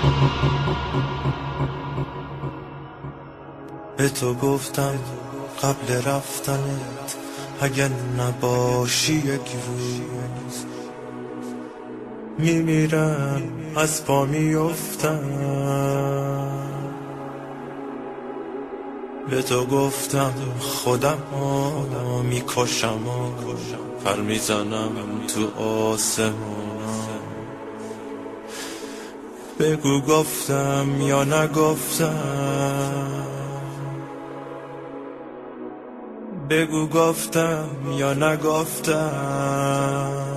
به تو گفتم قبل رفتنت اگه نباشی یک روز میمیرم، از پا میافتم. به تو گفتم خودم میکشم و پر میزنم تو آسمونم. بگو گفتم یا نگفتم، بگو گفتم یا نگفتم.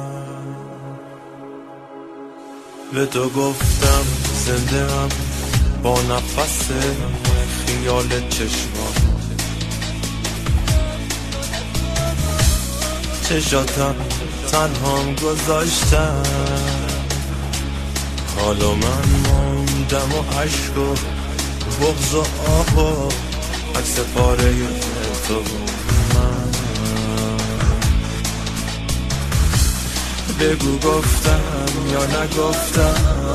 به تو گفتم زنده ام با نفس خیال چشمام، چشاتم تنهام گذاشتم. حالا من موندم و عشق و بغض و آه و عکس پاره تو من. بگو گفتم یا نگفتم،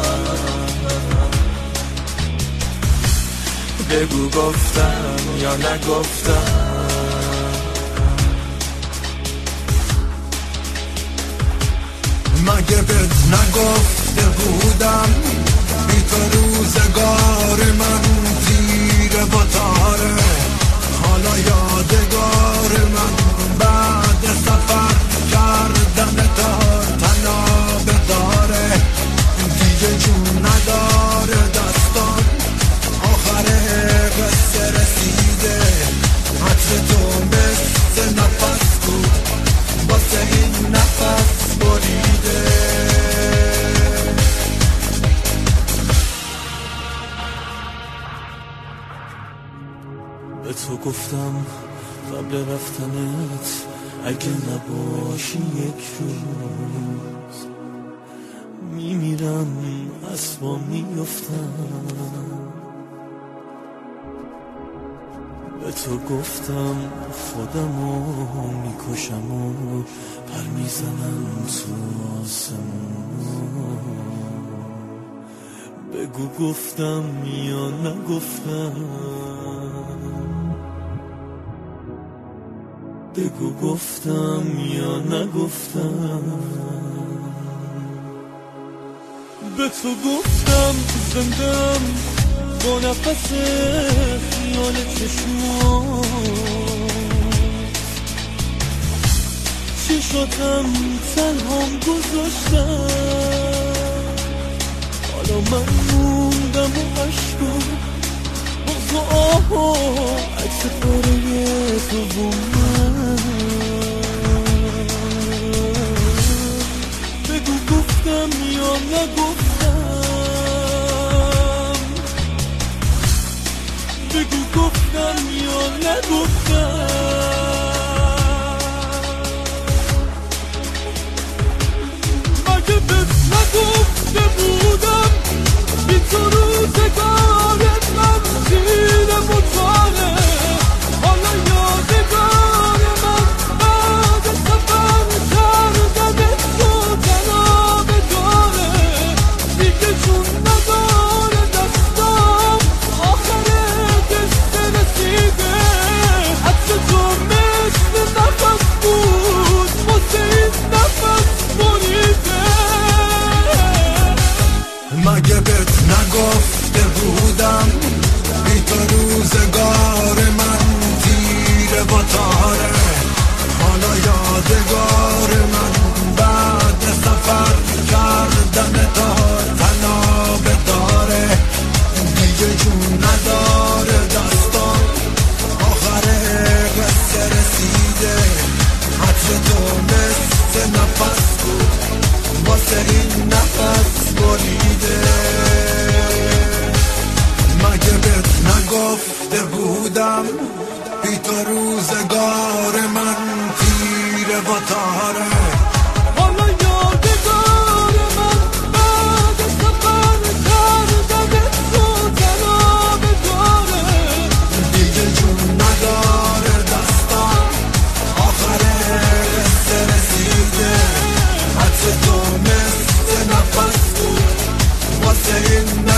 بگو گفتم یا نگفتم. مگه بهت نگفته بودم بی تو روزگار من تیره و تاره؟ حالا یادگار من بعد سفر کردن تار تناب داره، دیگه جون نداره دستان. آخر قصه رسیده، عطر تو مثل نفس بود واسه این نفس بریده. به تو گفتم قبل رفتنت اگه نباشی یک روز میمیرم، از پا میافتم. به تو گفتم خودمو میکشم و پر میزنم تو آسمون. بگو گفتم یا نگفتم، بگو گفتم یا نگفتم. به تو گفتم زندم با نفس خیال چشاتم تنهام گذاشتم. حالا من موندم و عشق و بغض و آه و عکس پاره تو و من. بگو گفتم یا نگفتم، بگو گفتم یا نگفتم. مگه بهت نگفته بودم بی تو روزگار من تیره و تاره؟ حالا یادگار من بعد سفر کردن تو تناب داره، دیگه جون نداره دستام. آخر قصه رسیده، عطر تو مثل نفس بود واسه این نفس بریده. مگه بهت نگفته بودم بی تو روزگار من تیره و تاره؟ حالا یادگار من بعد سفر کردن تار تناب داره، دیگه جون نداره دستان. آخر قصه رسیده، عطر تو مثل نفس بود واسه این نفس بریده. مگه بهت نگفته بودم بی تو روزگار من تیره و تاره؟ حالا یادگار من بعد سفر کردن تو تناب داره، دیگه جون نداره دستان. آخر قصه رسیده، عطر تو مثل نفس بود واسه این